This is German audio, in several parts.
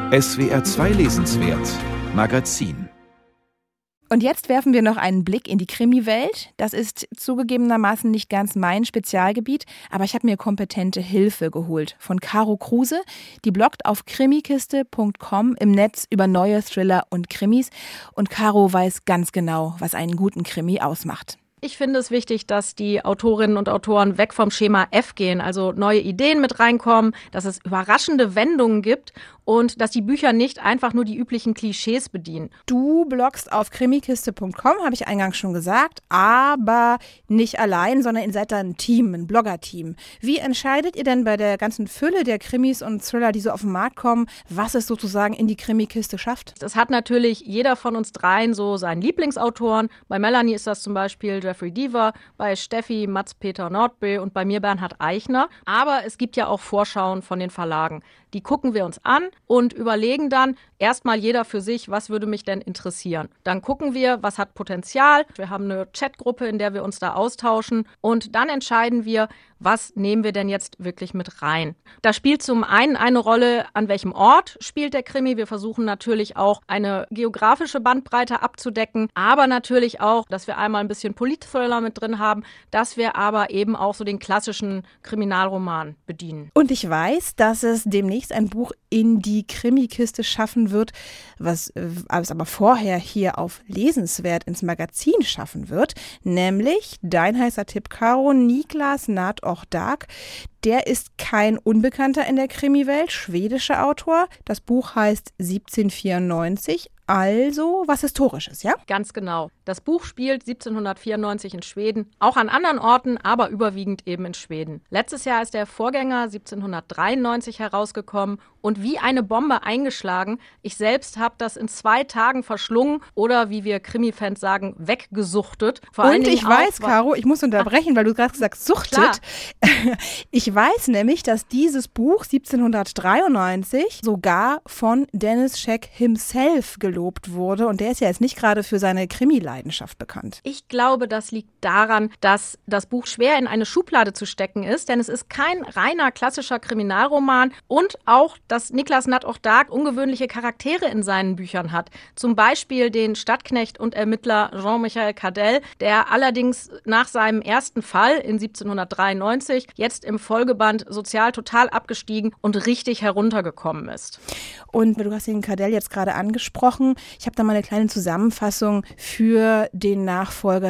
SWR 2 Lesenswert Magazin. Und jetzt werfen wir noch einen Blick in die Krimi-Welt. Das ist zugegebenermaßen nicht ganz mein Spezialgebiet, aber ich habe mir kompetente Hilfe geholt von Caro Kruse. Die bloggt auf krimikiste.com im Netz über neue Thriller und Krimis. Und Caro weiß ganz genau, was einen guten Krimi ausmacht. Ich finde es wichtig, dass die Autorinnen und Autoren weg vom Schema F gehen, also neue Ideen mit reinkommen, dass es überraschende Wendungen gibt und dass die Bücher nicht einfach nur die üblichen Klischees bedienen. Du bloggst auf krimikiste.com, habe ich eingangs schon gesagt, aber nicht allein, sondern ihr seid da ein Team, ein Blogger-Team. Wie entscheidet ihr denn bei der ganzen Fülle der Krimis und Thriller, die so auf den Markt kommen, was es sozusagen in die Krimikiste schafft? Das hat natürlich jeder von uns dreien so seinen Lieblingsautoren. Bei Melanie ist das zum Beispiel Jeffrey Deaver, bei Steffi Mats-Peter Nordby und bei mir Bernhard Eichner. Aber es gibt ja auch Vorschauen von den Verlagen. Die gucken wir uns an und überlegen dann erstmal jeder für sich, was würde mich denn interessieren. Dann gucken wir, was hat Potenzial. Wir haben eine Chatgruppe, in der wir uns da austauschen. Und dann entscheiden wir, was nehmen wir denn jetzt wirklich mit rein. Da spielt zum einen eine Rolle, an welchem Ort spielt der Krimi. Wir versuchen natürlich auch eine geografische Bandbreite abzudecken, aber natürlich auch, dass wir einmal ein bisschen Polit-Thriller mit drin haben, dass wir aber eben auch so den klassischen Kriminalroman bedienen. Und ich weiß, dass es demnächst ein Buch in die Krimikiste schaffen wird, was aber vorher hier auf Lesenswert ins Magazin schaffen wird, nämlich dein heißer Tipp, Caro, Niklas Natt-och-Dag. Der ist kein Unbekannter in der Krimiwelt, schwedischer Autor. Das Buch heißt 1794. Also was Historisches, ja? Ganz genau. Das Buch spielt 1794 in Schweden, auch an anderen Orten, aber überwiegend eben in Schweden. Letztes Jahr ist der Vorgänger 1793 herausgekommen und wie eine Bombe eingeschlagen. Ich selbst habe das in 2 Tagen verschlungen oder, wie wir Krimi-Fans sagen, weggesuchtet. Und ich weiß, Caro, ich muss unterbrechen, weil du gerade gesagt hast, suchtet. Ich weiß nämlich, dass dieses Buch 1793 sogar von Dennis Scheck himself gelobt wurde. Und der ist ja jetzt nicht gerade für seine Krimi-Leidenschaft bekannt. Ich glaube, das liegt daran, dass das Buch schwer in eine Schublade zu stecken ist, denn es ist kein reiner klassischer Kriminalroman und auch, dass Niklas Natt-och-Dag ungewöhnliche Charaktere in seinen Büchern hat. Zum Beispiel den Stadtknecht und Ermittler Jean-Michel Cardel, der allerdings nach seinem ersten Fall in 1793 jetzt im Folgeband sozial total abgestiegen und richtig heruntergekommen ist. Und du hast den Cardel jetzt gerade angesprochen. Ich habe da mal eine kleine Zusammenfassung für den Nachfolger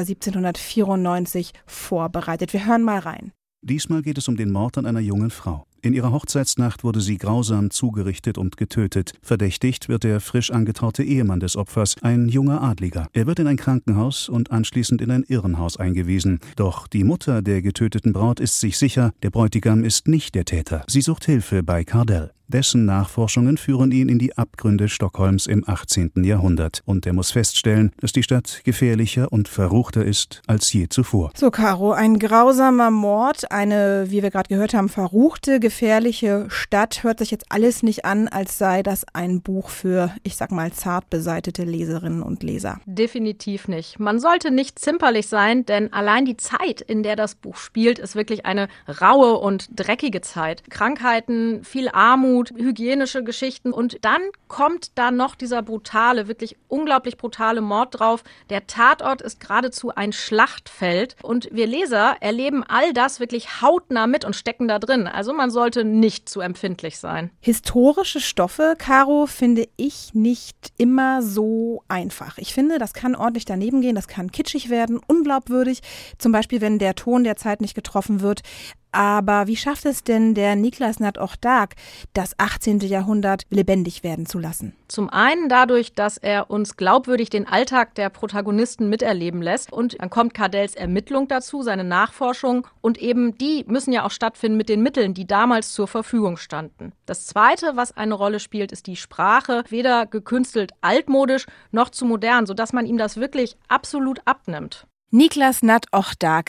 1794 vorbereitet. Wir hören mal rein. Diesmal geht es um den Mord an einer jungen Frau. In ihrer Hochzeitsnacht wurde sie grausam zugerichtet und getötet. Verdächtigt wird der frisch angetraute Ehemann des Opfers, ein junger Adliger. Er wird in ein Krankenhaus und anschließend in ein Irrenhaus eingewiesen. Doch die Mutter der getöteten Braut ist sich sicher, der Bräutigam ist nicht der Täter. Sie sucht Hilfe bei Cardel. Dessen Nachforschungen führen ihn in die Abgründe Stockholms im 18. Jahrhundert. Und er muss feststellen, dass die Stadt gefährlicher und verruchter ist als je zuvor. So, Caro, ein grausamer Mord, eine, wie wir gerade gehört haben, verruchte, gefährliche Stadt. Hört sich jetzt alles nicht an, als sei das ein Buch für, ich sag mal, zart beseitete Leserinnen und Leser. Definitiv nicht. Man sollte nicht zimperlich sein, denn allein die Zeit, in der das Buch spielt, ist wirklich eine raue und dreckige Zeit. Krankheiten, viel Armut, hygienische Geschichten und dann kommt da noch dieser brutale, wirklich unglaublich brutale Mord drauf. Der Tatort ist geradezu ein Schlachtfeld und wir Leser erleben all das wirklich hautnah mit und stecken da drin. Also man sollte nicht zu empfindlich sein. Historische Stoffe, Caro, finde ich nicht immer so einfach. Ich finde, das kann ordentlich daneben gehen, das kann kitschig werden, unglaubwürdig. Zum Beispiel, wenn der Ton der Zeit nicht getroffen wird. Aber wie schafft es denn der Niklas Natt-och-Dag, das 18. Jahrhundert lebendig werden zu lassen? Zum einen dadurch, dass er uns glaubwürdig den Alltag der Protagonisten miterleben lässt. Und dann kommt Cardels Ermittlung dazu, seine Nachforschung. Und eben die müssen ja auch stattfinden mit den Mitteln, die damals zur Verfügung standen. Das Zweite, was eine Rolle spielt, ist die Sprache. Weder gekünstelt altmodisch noch zu modern, sodass man ihm das wirklich absolut abnimmt. Niklas Natt-och-Dag,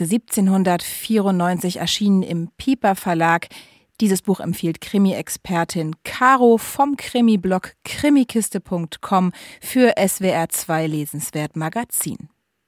1794, erschienen im Piper Verlag. Dieses Buch empfiehlt Krimi-Expertin Caro vom Krimi-Blog krimikiste.com für SWR 2 Lesenswert Magazin.